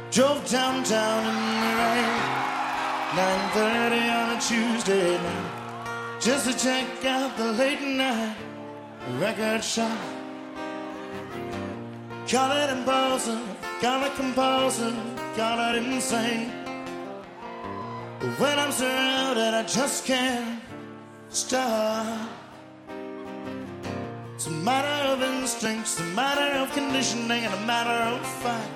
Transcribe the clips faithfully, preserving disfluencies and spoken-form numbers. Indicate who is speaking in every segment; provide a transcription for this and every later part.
Speaker 1: Drove downtown in the rain, nine thirty on a Tuesday night, just to check out the late night record shop. Call it impulsive, call it compulsive, call it insane. But when I'm surrounded, I just can't stop. It's a matter of instinct, it's a matter of conditioning, and a matter of fact.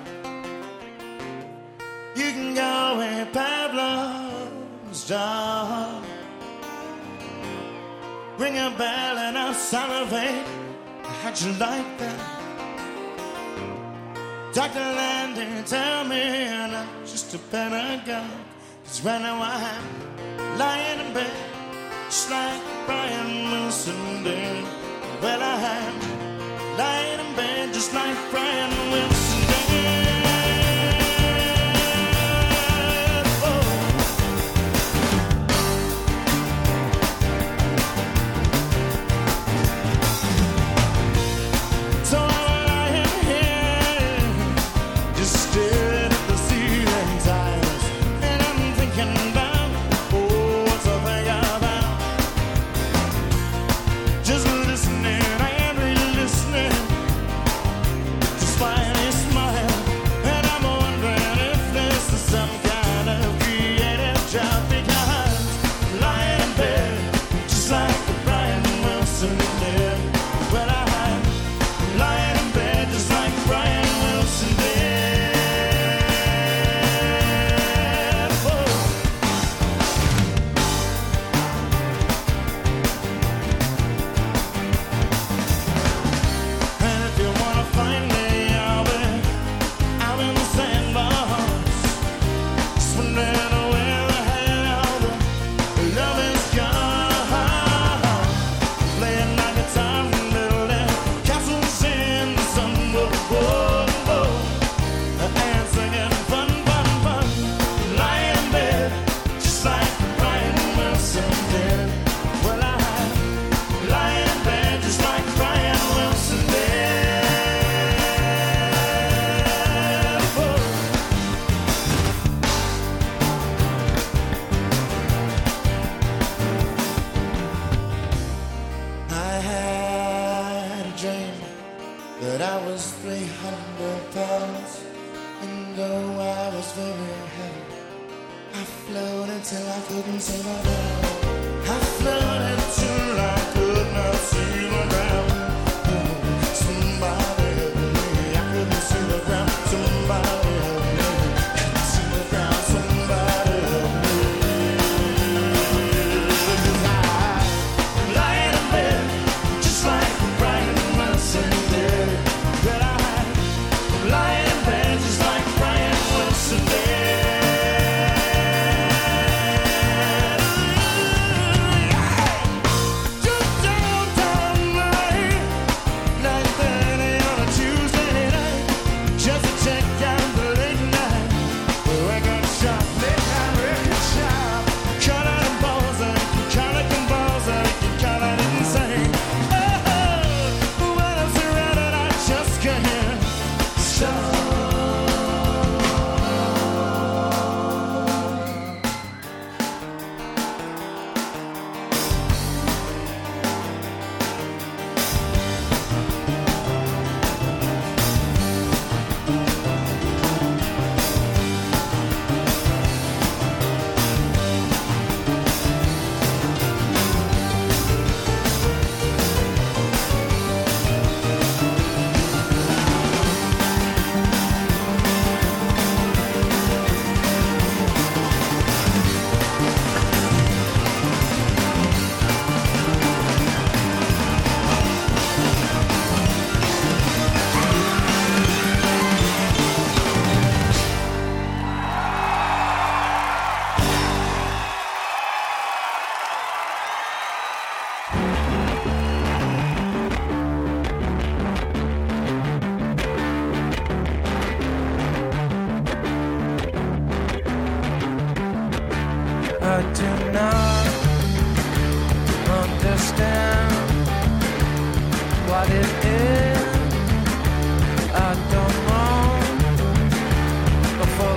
Speaker 1: You can go where Pablo's dog. Ring a bell and I'll salivate. How'd you like that? Doctor Landy, tell me I'm not just a pedagogue. Cause right now I'm lying in bed, just like Brian Wilson did. Well, I'm lying in bed, just like Brian Wilson did.
Speaker 2: Before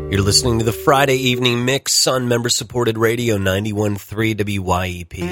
Speaker 2: You're listening to the Friday Evening Mix on member-supported radio ninety-one point three W Y E P.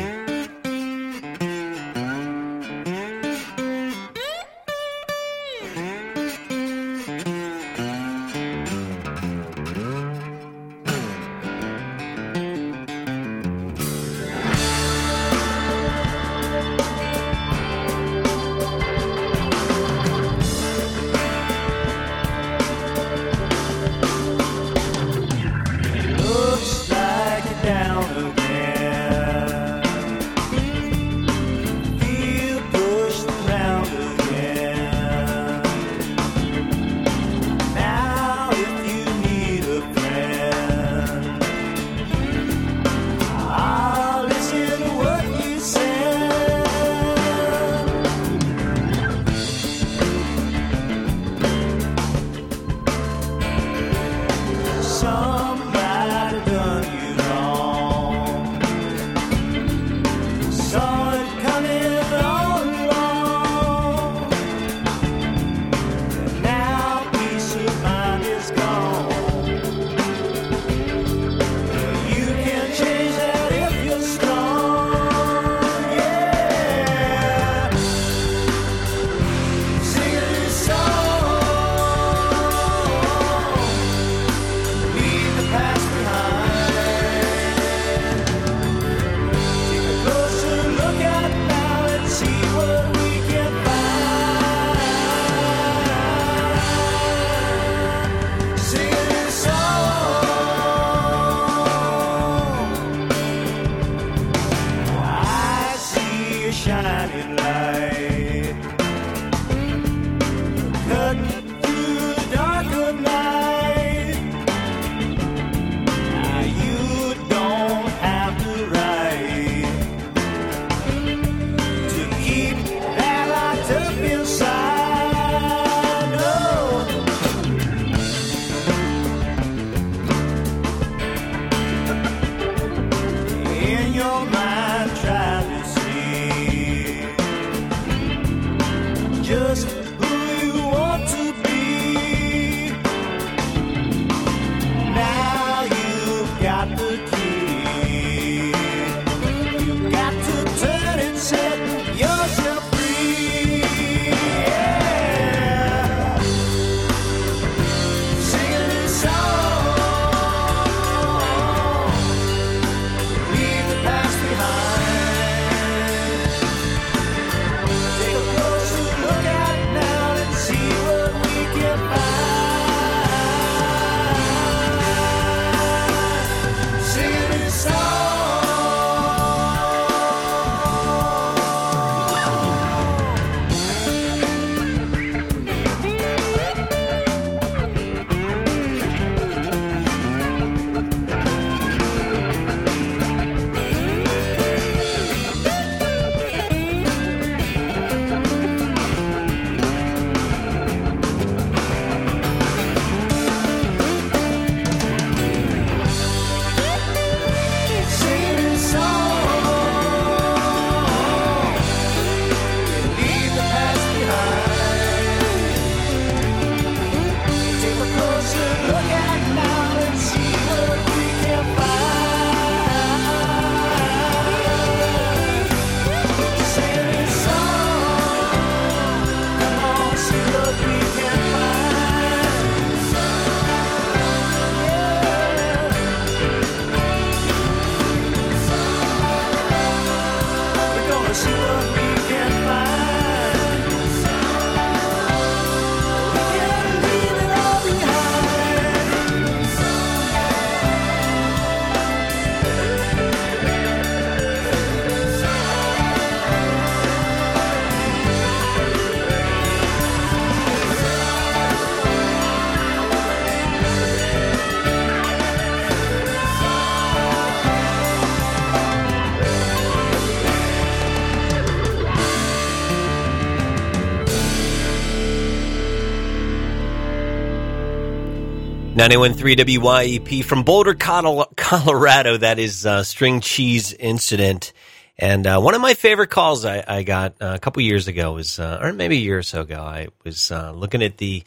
Speaker 2: ninety-one point three W Y E P from Boulder, Colorado. That is uh, String Cheese Incident. And uh, one of my favorite calls I, I got uh, a couple years ago was, uh, or maybe a year or so ago, I was uh, looking at the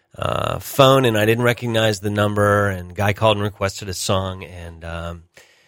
Speaker 2: uh, phone, and I didn't recognize the number, and a guy called and requested a song, and um,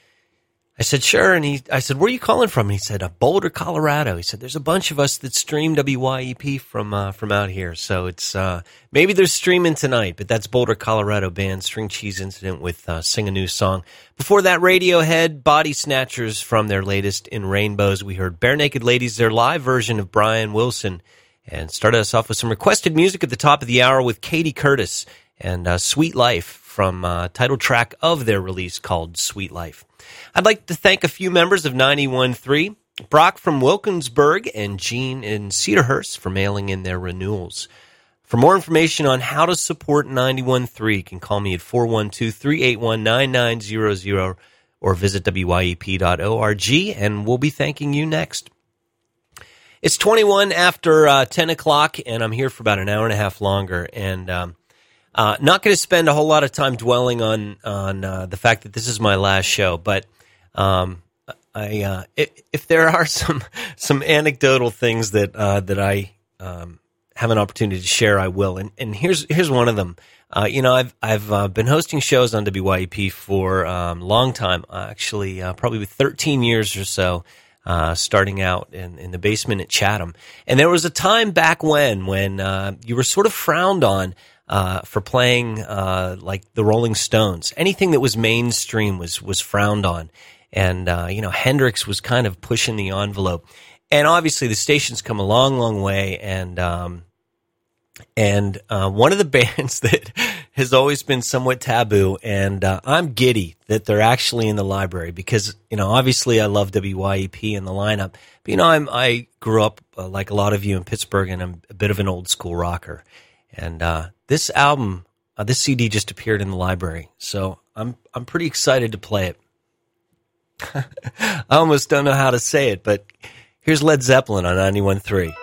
Speaker 2: I said, sure, and he, I said, where are you calling from? And he said, uh, Boulder, Colorado. He said, there's a bunch of us that stream W Y E P from uh, from out here, so it's uh, maybe they're streaming tonight, but that's Boulder, Colorado band String Cheese Incident with uh, Sing a New Song. Before that, Radiohead, Body Snatchers from their latest In Rainbows. We heard Bare Naked Ladies, their live version of Brian Wilson, and started us off with some requested music at the top of the hour with Katie Curtis and uh, Sweet Life from uh, title track of their release called Sweet Life. I'd like to thank a few members of ninety-one point three, Brock from Wilkinsburg and Gene in Cedarhurst for mailing in their renewals. For more information on how to support ninety-one point three, you can call me at four one two, three eight one, nine nine zero zero or visit W Y E P dot org, and we'll be thanking you next. It's twenty-one after uh, ten o'clock, and I'm here for about an hour and a half longer, and um, uh, not going to spend a whole lot of time dwelling on on uh, the fact that this is my last show, but um, I uh, if, if there are some some anecdotal things that uh, that I um, have an opportunity to share, I will, and and here's here's one of them. Uh, you know, I've I've uh, been hosting shows on W Y E P for a um, long time, uh, actually, uh, probably thirteen years or so. Uh, starting out in, in the basement at Chatham. And there was a time back when, when, uh, you were sort of frowned on, uh, for playing, uh, like the Rolling Stones. Anything that was mainstream was, was frowned on. And, uh, you know, Hendrix was kind of pushing the envelope. And obviously the station's come a long, long way. And, um, and, uh, one of the bands that has always been somewhat taboo, and uh, I'm giddy that they're actually in the library because, you know, obviously I love W Y E P and the lineup, but, you know, I'm, I grew up, uh, like a lot of you in Pittsburgh, and I'm a bit of an old school rocker. And uh, this album, uh, this C D just appeared in the library, so I'm I'm pretty excited to play it. I almost don't know how to say it, but here's Led Zeppelin on ninety-one point three.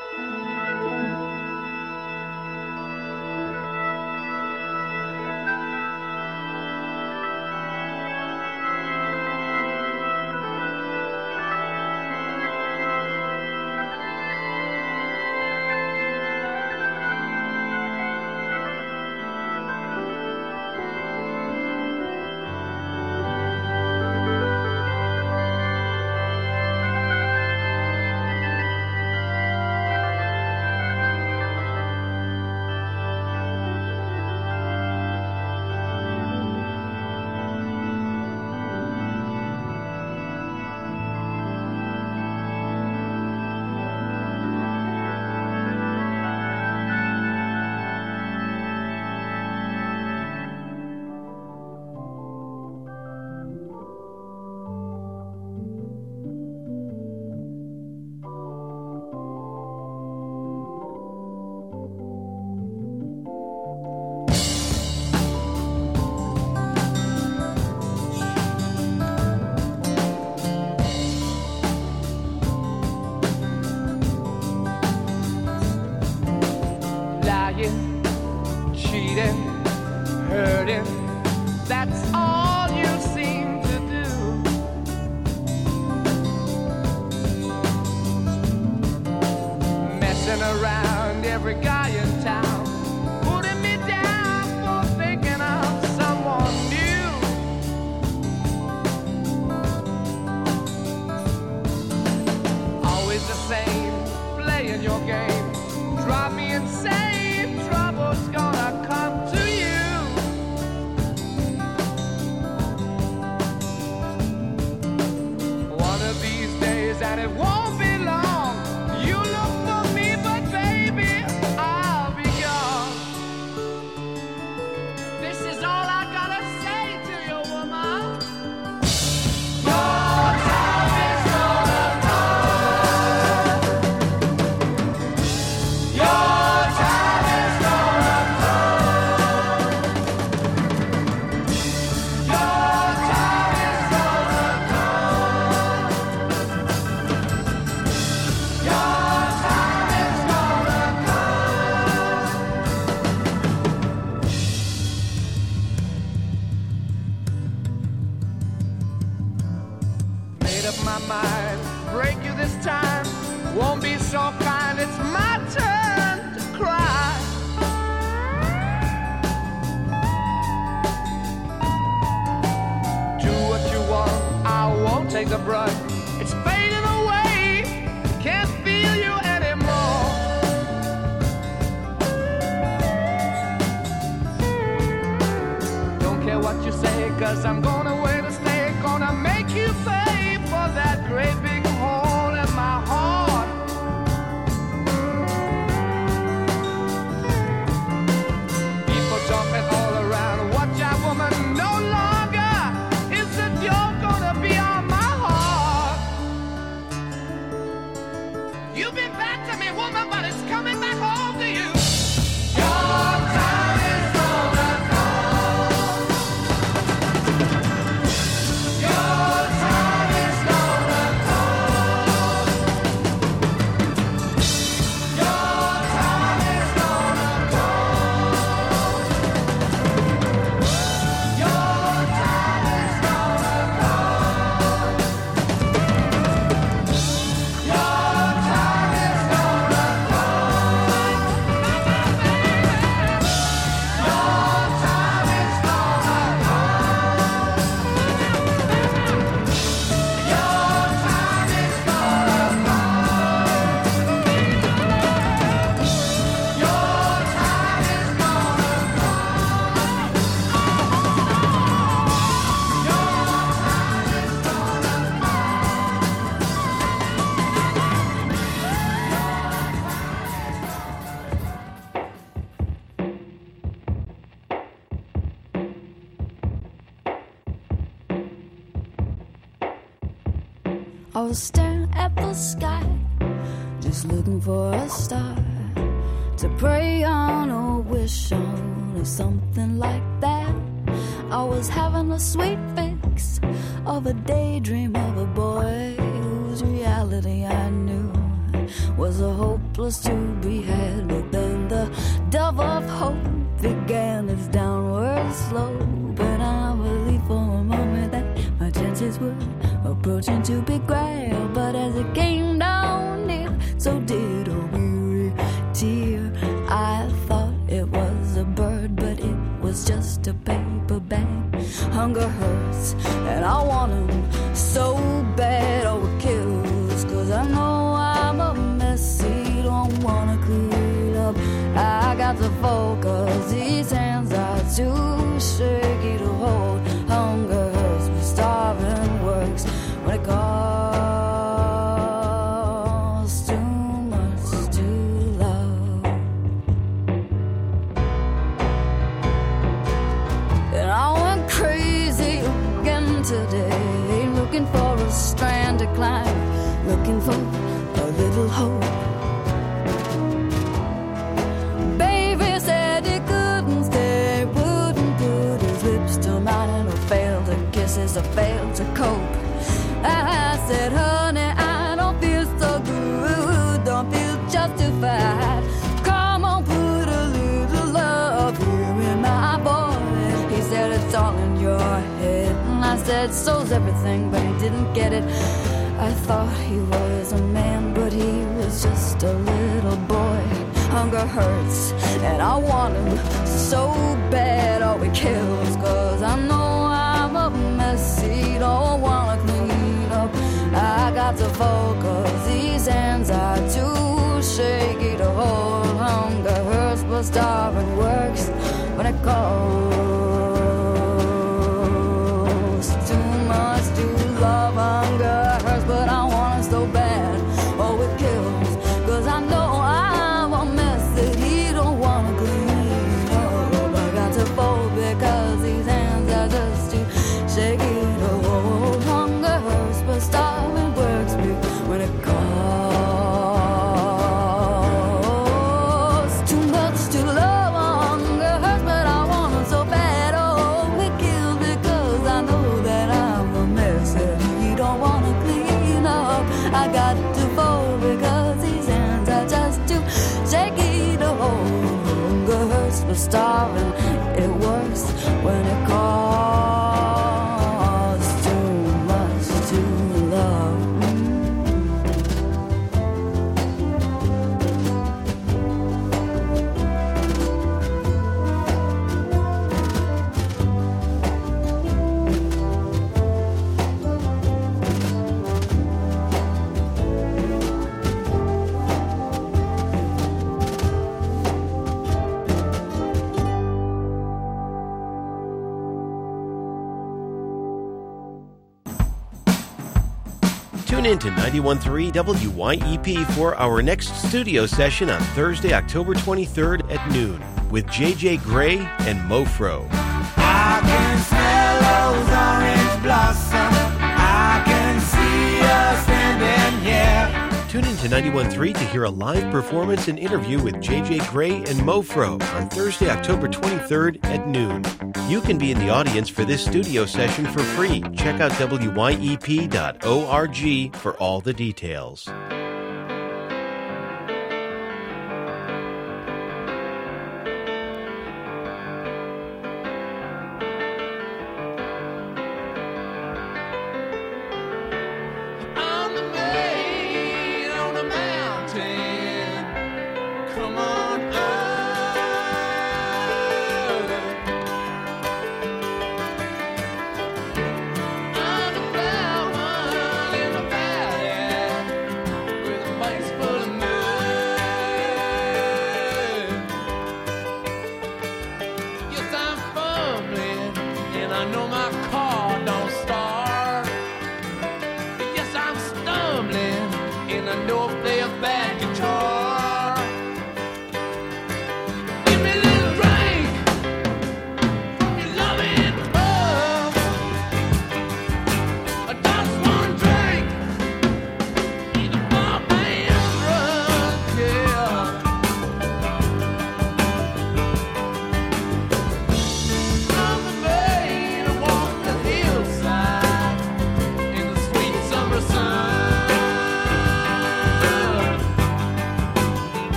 Speaker 3: take a brush. It's fading away, can't feel you anymore. Don't care what you say, cause I'm gonna wait to stay. Gonna make you pay for that great big hole in my heart. People jumping all around, watch out woman, no longer is the joke gonna be on my heart. You've been bad to me woman, but it's coming back home to you. Your time is gonna come. Your time is gonna come. Your time is gonna come. Your time is gonna come. Your time is gonna come. Your time is gonna come. Your time is gonna come. Your time is
Speaker 4: I was staring at the sky, just looking for a star to pray on or wish on or something like that. I was having a sweet fix of a daydream of a boy whose reality I knew was a hopeless to be had. But then the dove of hope began its downward slope, and I believed for a moment that my chances were approaching to be grabbed. But as it came down near, so did a weary tear. I thought it was a bird, but it was just a paper bag. Hunger hurts, and I want him so bad. Oh, it kills, cause I know I'm a messy, don't wanna clean up. I got to focus, these hands are too shaky to hold. Hunger hurts, but starving works when it costs too much to love. And I went crazy again today, looking for a strand to climb, looking for a little hope. Baby said he couldn't stay, wouldn't put his lips to mine, or failed to kisses, or failed to cope. I said, honey, I don't feel so good, don't feel justified. Come on, put a little love here in my voice. He said, it's all in your head. And I said, so's everything, but he didn't get it. I thought he was a man, but he was just a little boy. Hunger hurts, and I want him so bad. Oh, it kills, cause I know I'm a messy, don't wanna clean up. I got to focus, these hands are too shaky to hold. Hunger hurts, but starving works when it costs too much to love. Hunger hurts, but I want it so bad. Oh, it kills, cause I know I'm a mess that he don't wanna clean up. I got to fold because these hands are just too shaky to hold. Hunger hurts, but starving works me when it costs too much to love.
Speaker 5: Tune in to ninety-one point three W Y E P for our next studio session on Thursday, October twenty-third at noon with J J Gray and Mofro.
Speaker 3: I can smell those orange blossoms. I can see us standing here.
Speaker 5: Tune in to ninety-one point three to hear a live performance and interview with J J Gray and Mofro on Thursday, October twenty-third at noon. You can be in the audience for this studio session for free. Check out W Y E P dot org for all the details.
Speaker 3: On the main, on the mountain, come on up. On the mountain, in the valley,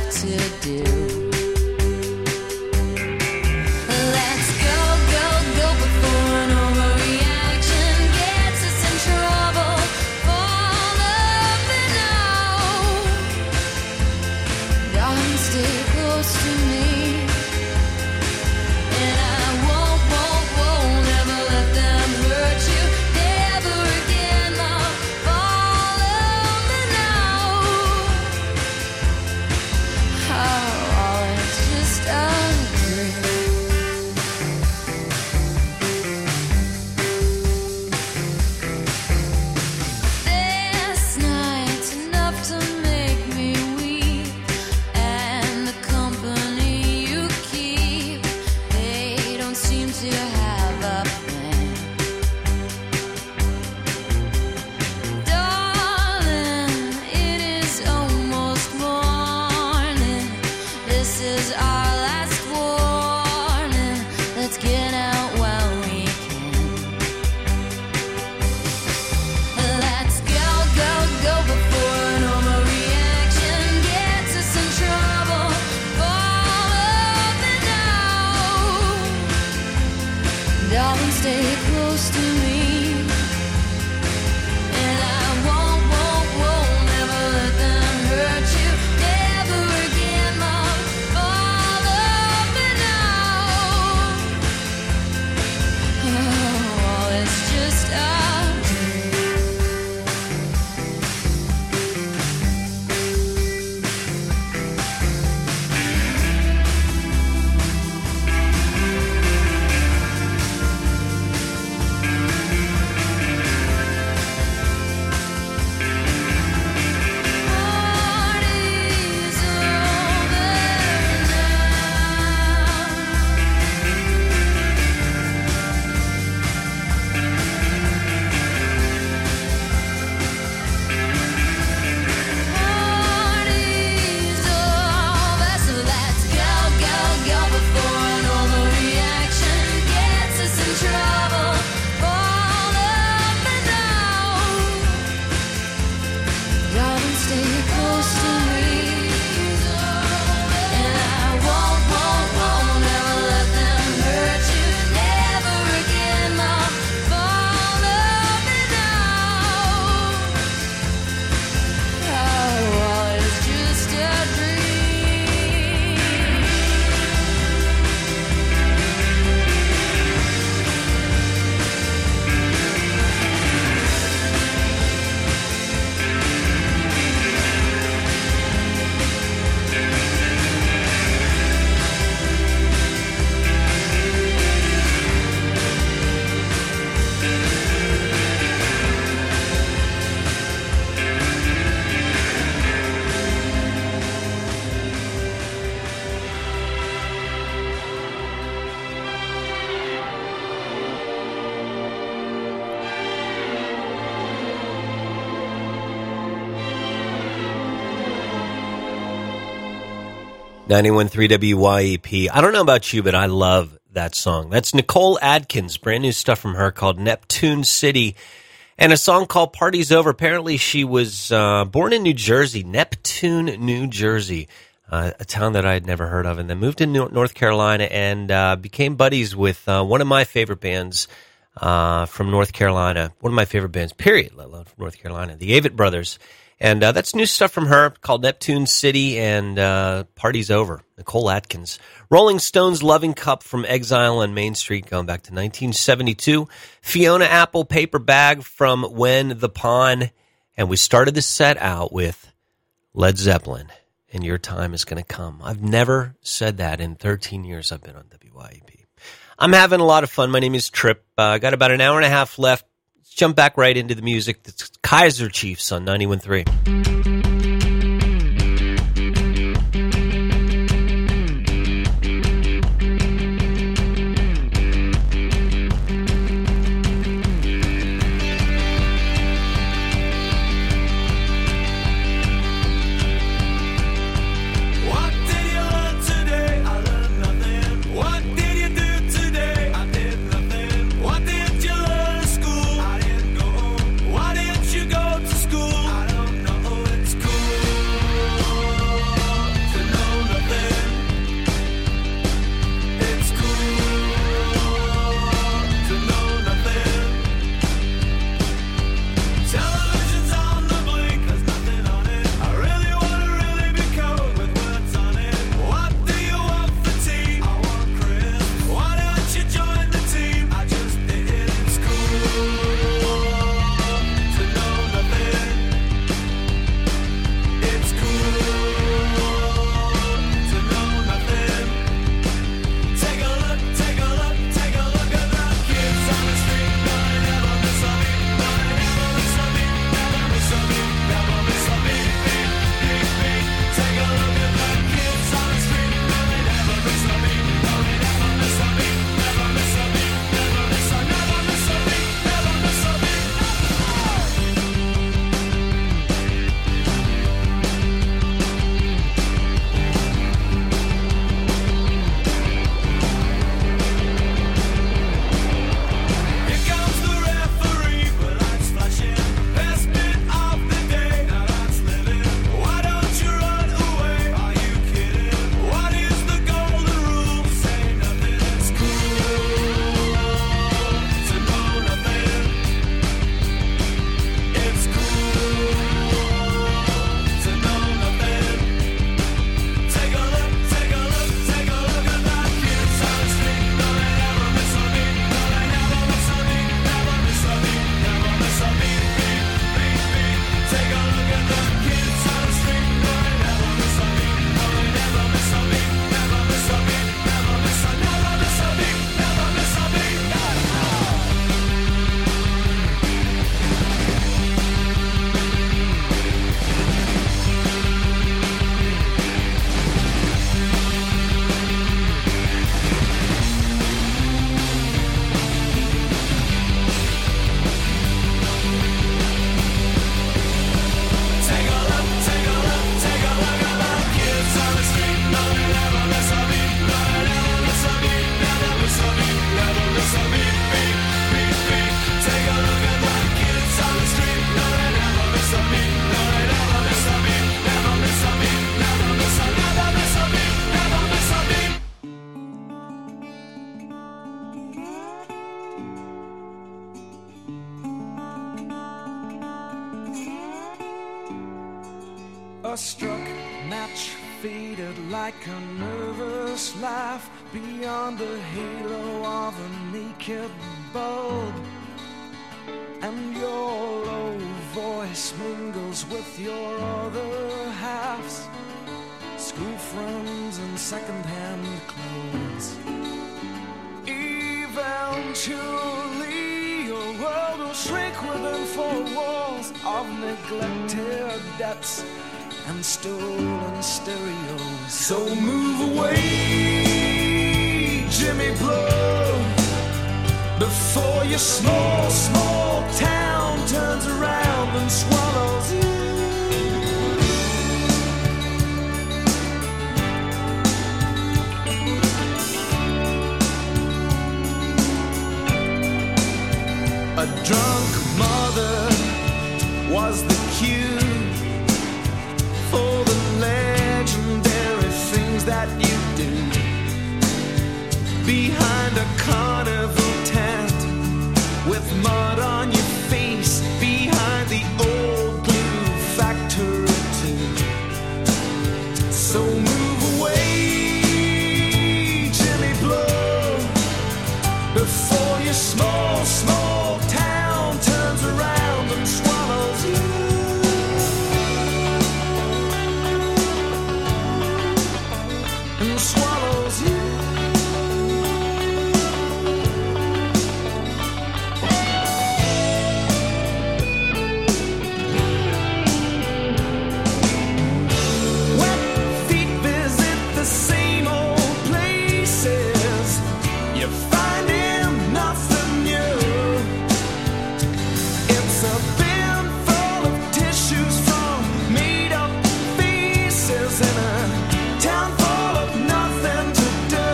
Speaker 4: to do. Let's go, go, go before an overreaction gets us in trouble. Follow me now. Darling, stay close to me. And I won't, won't, won't ever let them hurt you. Never again, love. Follow me now. Oh, it's just a dream. This night's enough to make me weep, and the company you keep, they don't seem to have a plan. Darling, it is almost morning. This is our last warning. Let's get out while we can. Let's go, go, go before an overreaction gets us in trouble. Follow me now. Darling, stay close to me. And I won't, won't, won't never let them hurt you. Never again, love. Follow me now. Oh, it's just a dream. Party's over Party's over, so let's go, go, go before an overreaction gets us in trouble. Follow me now. Darling, stay close to me. And I won't, won't, won't ever let them hurt you. Never again, love. Follow me now. Oh, it's just a dream.
Speaker 2: ninety-one point three W Y E P. I don't know about you, but I love that song. That's Nicole Adkins, brand new stuff from her called Neptune City, and a song called Party's Over. Apparently she was uh, born in New Jersey, Neptune, New Jersey, uh, a town that I had never heard of, and then moved to North Carolina and uh, became buddies with uh, one of my favorite bands uh, from North Carolina, one of my favorite bands, period, let alone from North Carolina, the Avett Brothers. And uh, that's new stuff from her called Neptune City and uh, Party's Over, Nicole Adkins. Rolling Stones' Loving Cup from Exile on Main Street going back to nineteen seventy-two. Fiona Apple Paper Bag from When the Pawn. And we started the set out with Led Zeppelin, and Your Time Is Gonna Come. I've never said that in thirteen years I've been on W Y E P. I'm having a lot of fun. My name is Trip. I uh, got about an hour and a half left. Let's jump back right into the music. It's Kaiser Chiefs on ninety-one point three.
Speaker 6: School. I didn't go. Why didn't you go to school? I don't know. It's
Speaker 3: faded like a nervous laugh beyond the halo of a naked bulb, and your low voice mingles with your other halves, school friends and second-hand clothes. Eventually your world will shrink within four walls of neglected debts and stolen stereos. So move away, Jimmy Blow, before your small, small town turns around and swallows you. A drunk mother was the cue for the legendary things that you do behind a carnival tent with mud on your face, behind the old glue factory too. So move away, Jimmy Blow, before your small, small town turns around and swallows you. And swallows you. Wet feet visit the same old places. You find him nothing new. It's a bin full of tissues from made up faces in a town full of nothing to do.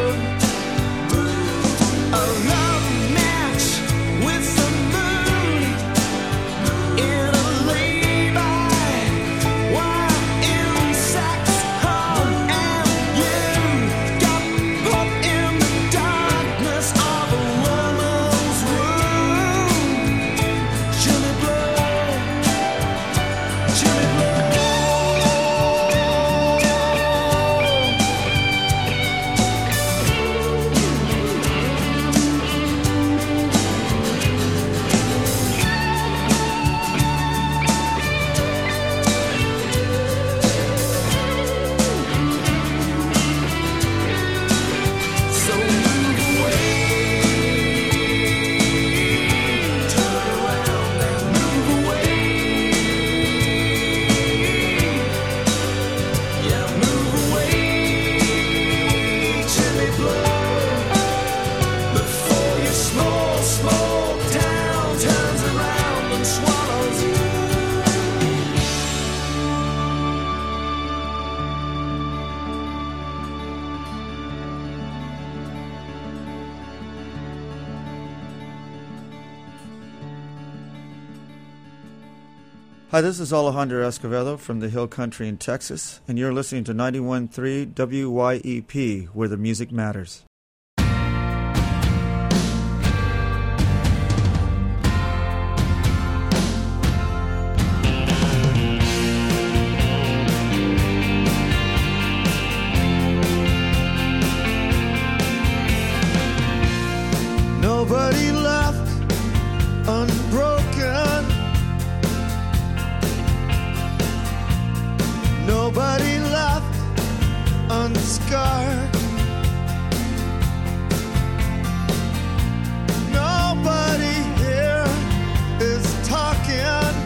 Speaker 3: A love match with the moon in a lay-by while insects hum, and you got put in the darkness of a woman's room. Jimmy Blow, Jimmy Blow. So move away, turn around and move away. Yeah, move away, Jimmy Blow, before your small, small town turns around and swallows you.
Speaker 6: Hi, this is Alejandro Escovedo from the Hill Country in Texas, and you're listening to ninety-one point three W Y E P, where the music matters.
Speaker 1: Nobody left unbroken. Nobody left unscarred. Nobody here is talking.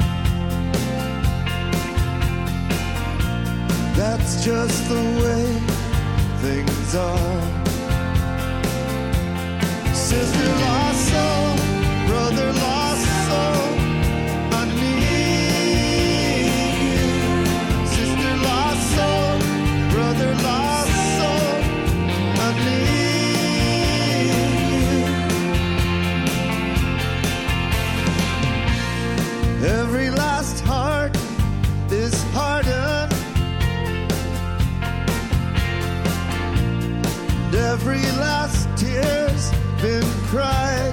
Speaker 1: That's just the way things are. Sister lost soul, brother lost soul, I need you. Sister lost soul, brother lost soul, I need you. Every last heart is hardened, and every last tear's been cried.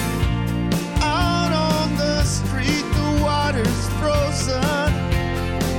Speaker 1: Out on the street, the water's frozen.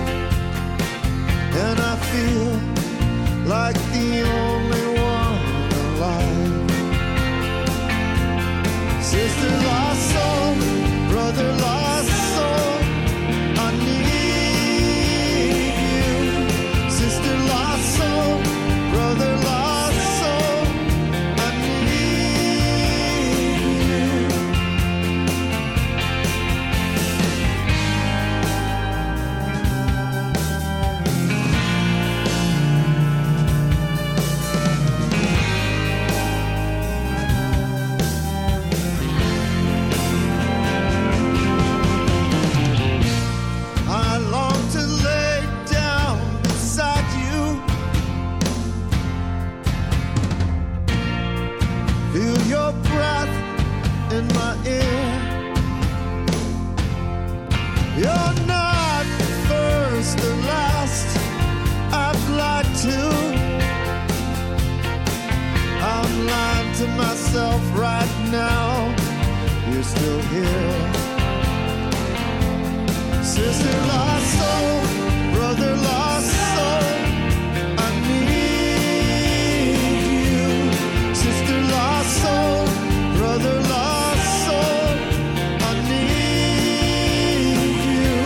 Speaker 1: hill. Sister lost soul, brother lost soul, I need you. Sister lost soul, brother lost soul, I need you.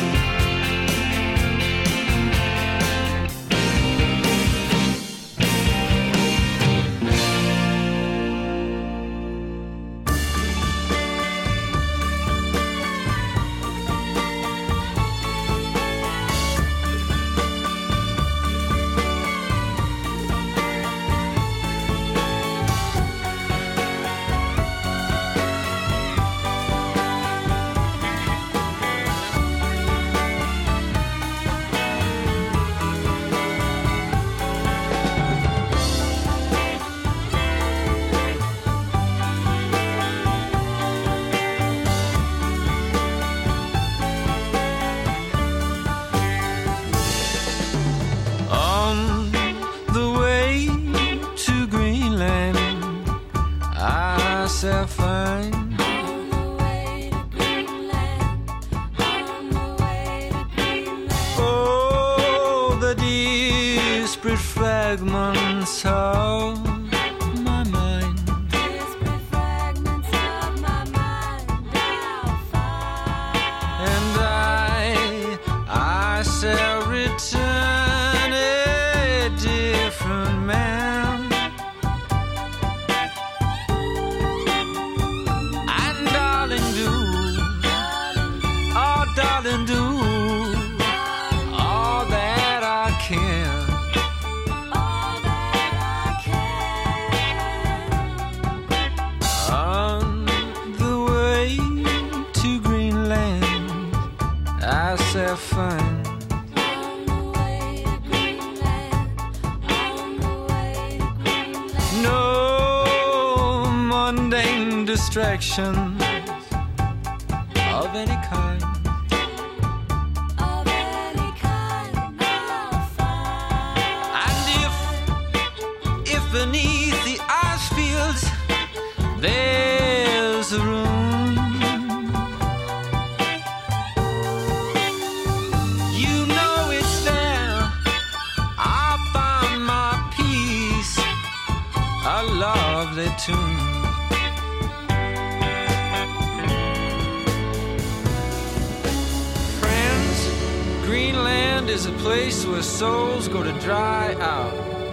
Speaker 1: On the way to Greenland, I shall find.
Speaker 4: On the way to Greenland, on the way to Greenland.
Speaker 1: Oh, the disparate fragments of my mind.
Speaker 4: Disparate fragments of my mind I'll find.
Speaker 1: And I, I shall return a different man. And darling, do, oh darling, do all that I can.
Speaker 4: All that I can.
Speaker 1: On the way to Greenland, I shall find.
Speaker 4: On the way to Greenland, on the way to Greenland.
Speaker 1: No mundane distractions of any kind.
Speaker 4: Of any kind I'll find.
Speaker 1: And if, if beneath the ice fields there's a room, you know it's there. I'll find my peace, a lovely tune. Friends, Greenland is a place where souls go to dry out.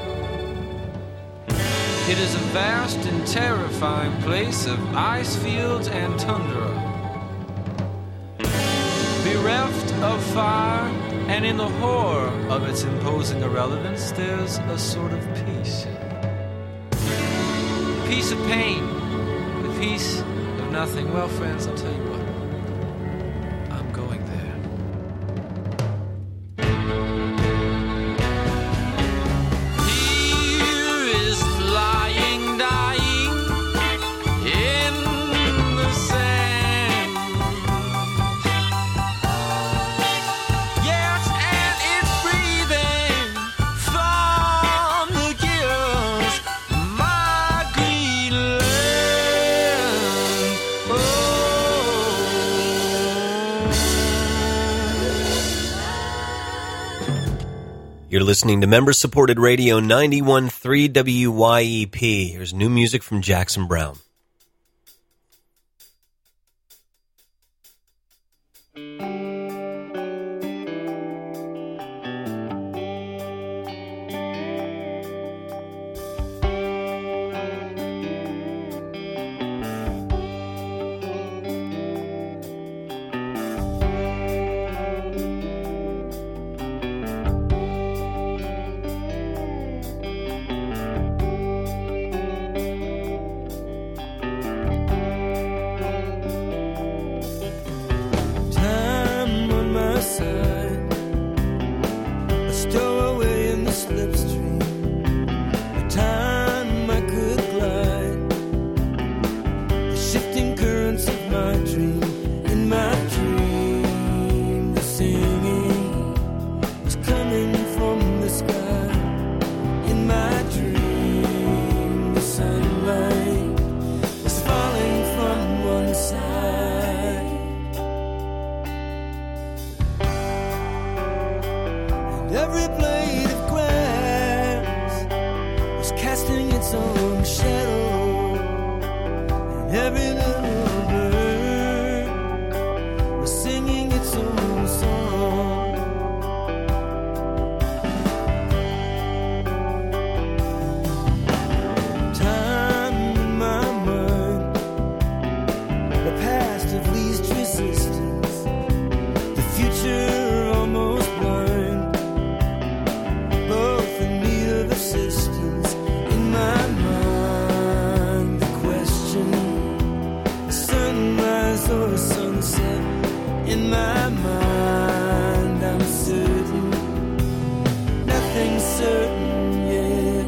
Speaker 1: It is a vast and terrifying place of ice fields and tundra. Bereft of fire, and in the horror of its imposing irrelevance, there's a sort of peace. A peace of pain, the peace of nothing. Well, friends, I'll tell you what. I'm going there. Here is lying, dying in the sand. Yes, and it's breathing from the gills, my Greenland. Oh.
Speaker 2: You're listening to member-supported radio ninety-one point three W Y E P. Here's new music from Jackson Browne.
Speaker 3: Time on my side, a stowaway in the slipstream. A time I could glide, the shifting currents of my dream. In my dream, the singing was coming from the sky. In my dream, the sunlight was falling from one side. Every blade of grass was casting its own shadow, and every little bird was singing its own song. Time in my mind, the past of least resistance, the future almost blind, both in need of assistance. In my mind, the question, the sunrise or a sunset. In my mind, I'm certain, nothing's certain yet.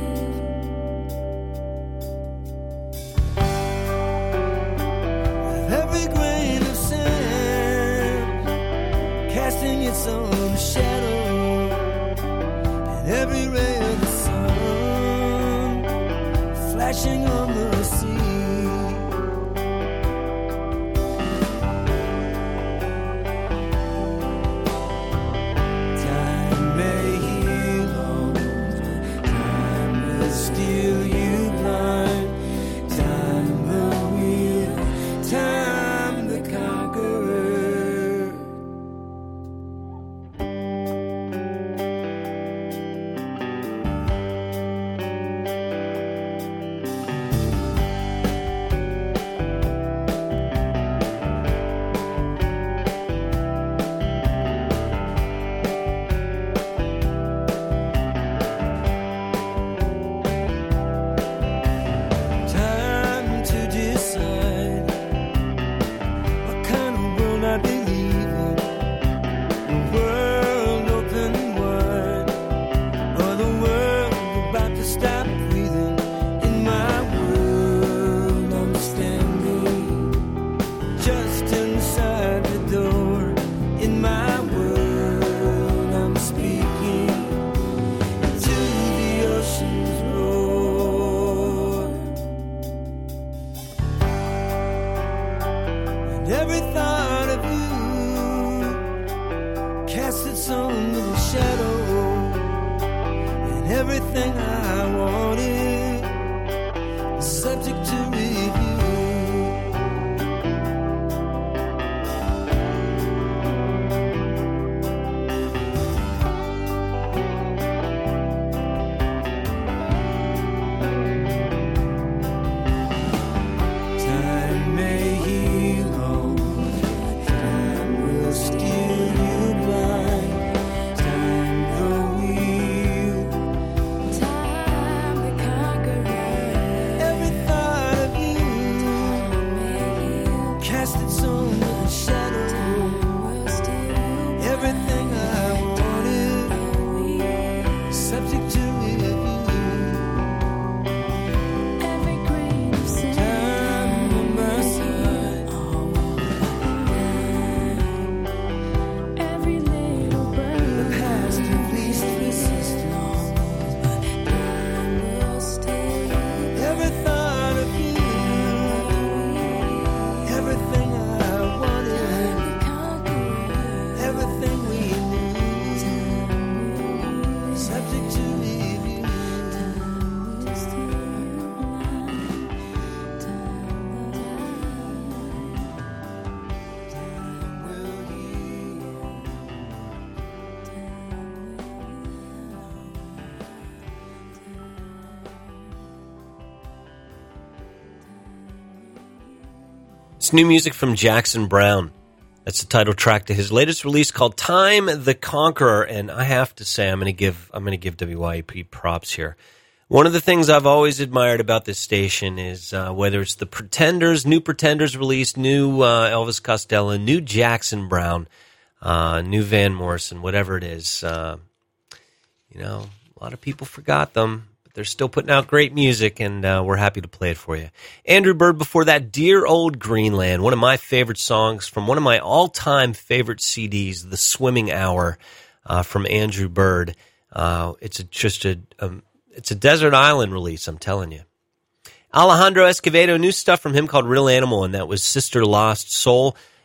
Speaker 3: With every grain of sand casting its own shadow, and every ray of the sun flashing on the sea. Time may heal all, time will steal you blind. Time the wheel, time the conqueror. Time to decide what kind of world I believe in. The world open wide, or the world about to stop breathing. In my world, I'm standing just inside the door. In my world, I'm speaking to the ocean's roar. And every thought of you casts its own little shadow, and everything I wanted is subject to review. Time may heal all, time will steal you blind. Time the wheel,
Speaker 4: Time the conqueror.
Speaker 3: every thought of you cast its own little shadow. Everything I wanted subject to review.
Speaker 4: Every grain of sand.
Speaker 3: Time on my side,
Speaker 4: Every little
Speaker 3: the
Speaker 4: bird.
Speaker 3: past of least resistance.
Speaker 4: Time will stay.
Speaker 3: Every thought of you, everything I wanted,
Speaker 4: The conqueror.
Speaker 3: everything we knew, subject to review.
Speaker 4: Will steal
Speaker 3: Will heal.
Speaker 2: It's new music from Jackson Browne. That's the title track to his latest release called Time the Conqueror. And I have to say, I'm going to give I'm going to give W Y E P props here. One of the things I've always admired about this station is uh, whether it's the Pretenders, new Pretenders release, new uh, Elvis Costello, new Jackson Browne, uh, new Van Morrison, whatever it is. Uh, you know, a lot of people forgot them. They're still putting out great music, and uh, we're happy to play it for you. Andrew Bird before that, Dear Old Greenland, one of my favorite songs from one of my all-time favorite C Ds, The Swimming Hour, uh, from Andrew Bird. Uh, it's a, just a, um, it's a desert island release, I'm telling you. Alejandro Escovedo, new stuff from him called Real Animal, and that was Sister Lost Soul.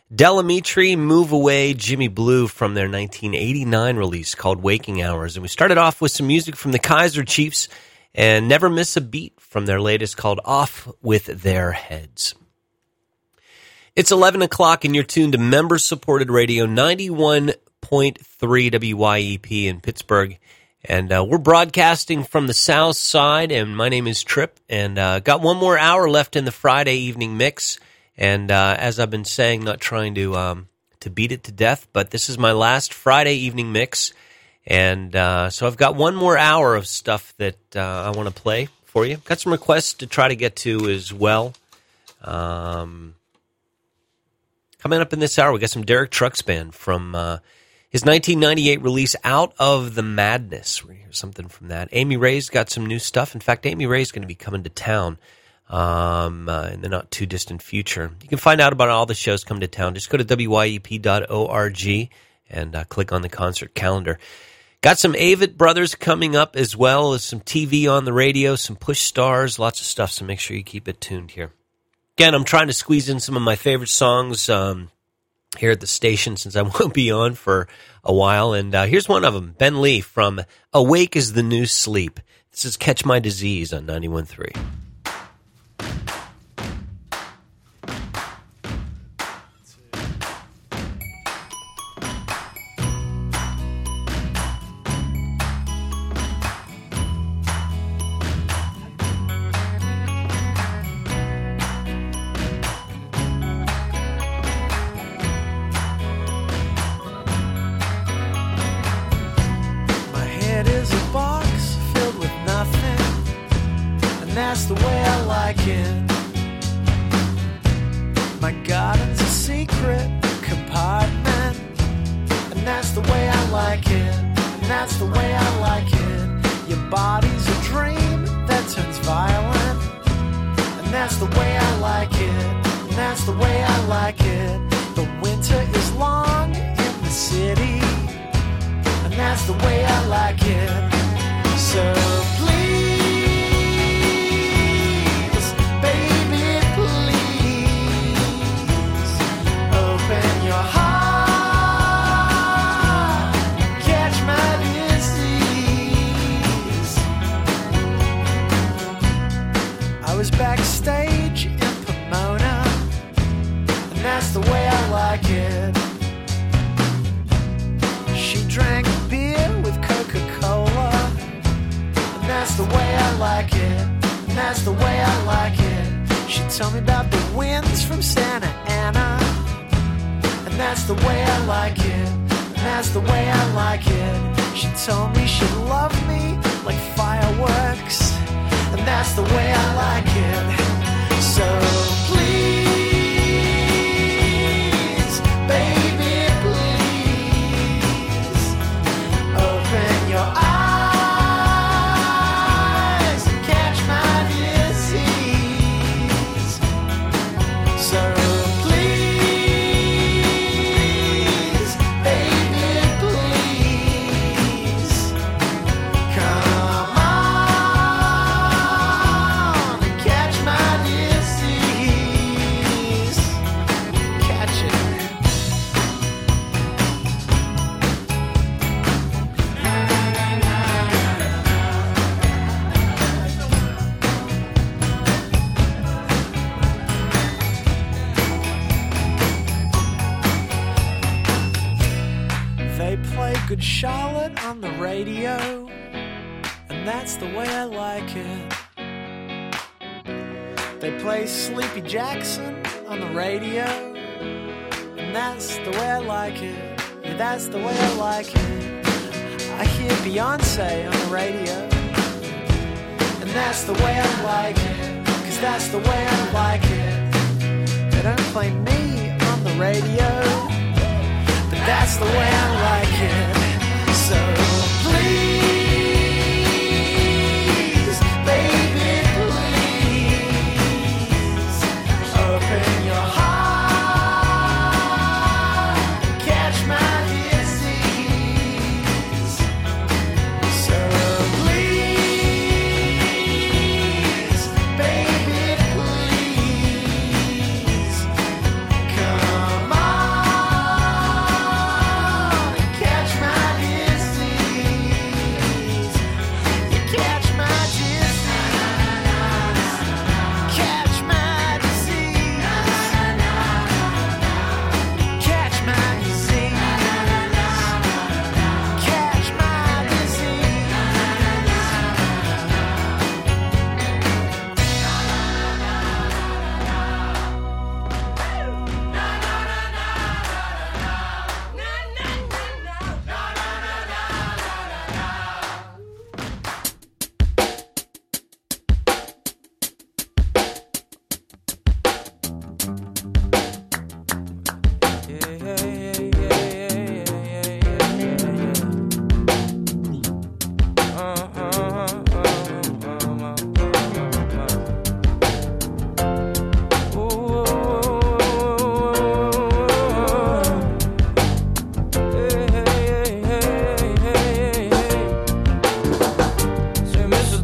Speaker 2: Delamitri, Move Away, Jimmy Blue from their nineteen eighty-nine release called Waking Hours. And we started off with some music from the Kaiser Chiefs and Never Miss a Beat from their latest called Off With Their Heads. It's eleven o'clock and you're tuned to member-supported radio ninety-one point three W Y E P in Pittsburgh. And uh, we're broadcasting from the south side, and my name is Trip, and uh, got one more hour left in the Friday evening mix. And uh, as I've been saying, not trying to um, to beat it to death, but this is my last Friday evening mix. And uh, so I've got one more hour of stuff that uh, I want to play for you. Got some requests to try to get to as well. Um, coming up in this hour, we got some Derek Trucks Band from uh, his nineteen ninety-eight release, Out of the Madness. We're going to hear something from that. Amy Ray's got some new stuff. In fact, Amy Ray's going to be coming to town um, uh, in the not-too-distant future. You can find out about all the shows coming to town. Just go to W Y E P dot org and uh, click on the concert calendar. Got some Avett Brothers coming up, as well as some T V on the radio, some Push Stars, lots of stuff, so make sure you keep it tuned here. Again, I'm trying to squeeze in some of my favorite songs um, here at the station since I won't be on for a while. And uh, here's one of them, Ben Lee from Awake is the New Sleep. This is Catch My Disease on ninety-one point three.
Speaker 3: That's the way I like it. My garden's a secret compartment, and that's the way I like it. And that's the way I like it. Your body's a dream that turns violent, and that's the way I like it. And that's the way I like it. The winter is long in the city, and that's the way I like it. So please, backstage in Pomona, and that's the way I like it. She drank beer with Coca-Cola, and that's the way I like it. And that's the way I like it. She told me about the winds from Santa Ana, and that's the way I like it. And that's the way I like it. She told me she'd love me like fireworks, and that's the way I like it. So please, baby, please, open your eyes and catch my disease. So please, baby, please, come on and catch my disease. Catch it. They play Good Charlotte on the radio, and that's the way I like it. They play Sleepy Jackson on the radio, and that's the way I like it. Yeah, that's the way I like it. I hear Beyonce on the radio, and that's the way I like it. Cause that's the way I like it. They don't play me on the radio, but that's the way I like it. So please, baby, please, open your heart and catch my disease. So please, baby, please, come on.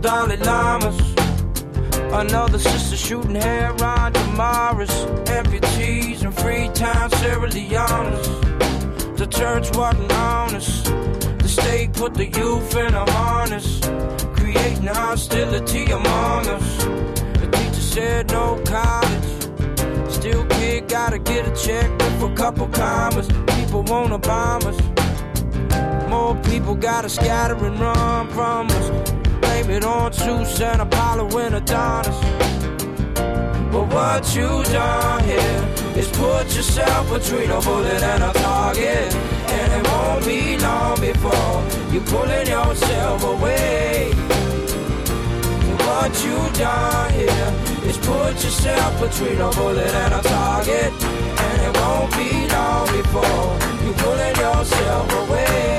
Speaker 7: Dalai Lamas. Another sister shooting heroin Damaris. Amputees in Freetown, Sierra Leone's. The church wasn't honest. The state put the youth in a harness, creating hostility among us. The teacher said no college. Still kid gotta get a check with a couple commas. People wanna bomb us. More people gotta scatter and run from us. Blame it on Zeus and Apollo and Adonis. But what you done here is put yourself between a bullet and a target. And it won't be long before you're pulling yourself away. What you done here is put yourself between a bullet and a target. And it won't be long before you're pulling yourself away.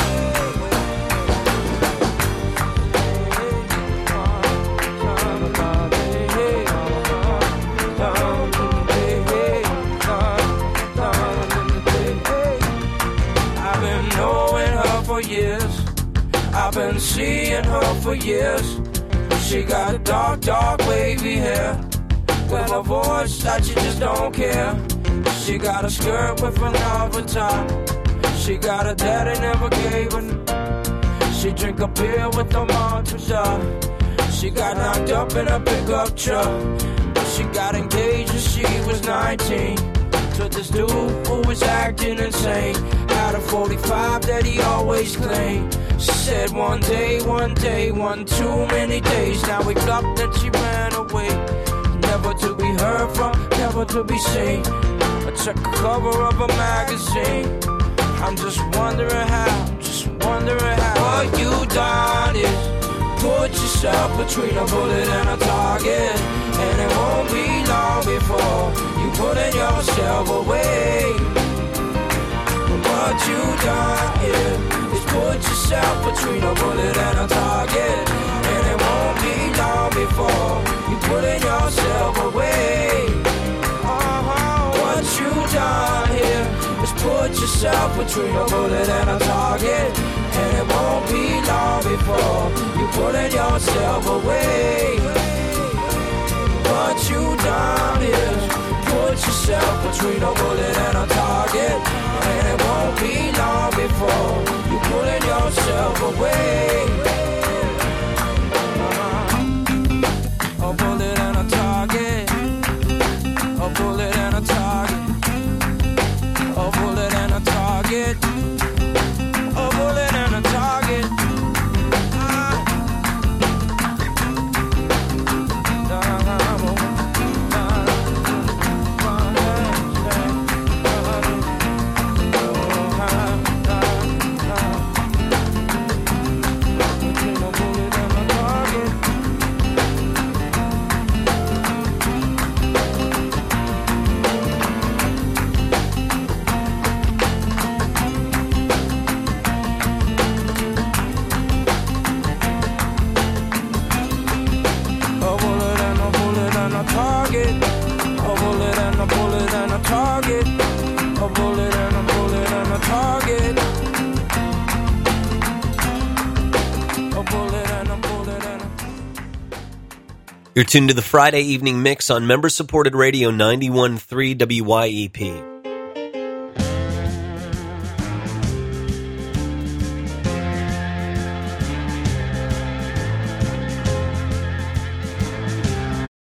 Speaker 7: I've been knowing her for years. I've been seeing her for years. She got a dark, dark wavy hair. With a voice that you just don't care. She got a skirt with another top. She got a daddy never gave her. She drink a beer with a mantra. She got knocked up in a pickup truck. She got engaged when she was nineteen to this dude who was acting insane. Had a forty-five that he always claimed. She said one day, one day, one too many days. Now we got that she ran away. Never to be heard from, never to be seen. I check the cover of a magazine. I'm just wondering how, just wondering how. What you done is put yourself between a bullet and a target. And it won't be long before you putting yourself away. What you done here is put yourself between a bullet and a target. And it won't be long before you putting yourself away. Uh-huh. What you done here is put yourself between a bullet and a target. And it won't be long before you putting yourself away. What you done is put yourself between a bullet and a target. And it won't be long before you pulling yourself away. Uh-huh. A bullet and a target. A bullet and a target. A bullet and a target. A bullet and a target.
Speaker 2: You're tuned to the Friday Evening Mix on member-supported radio ninety-one point three W Y E P.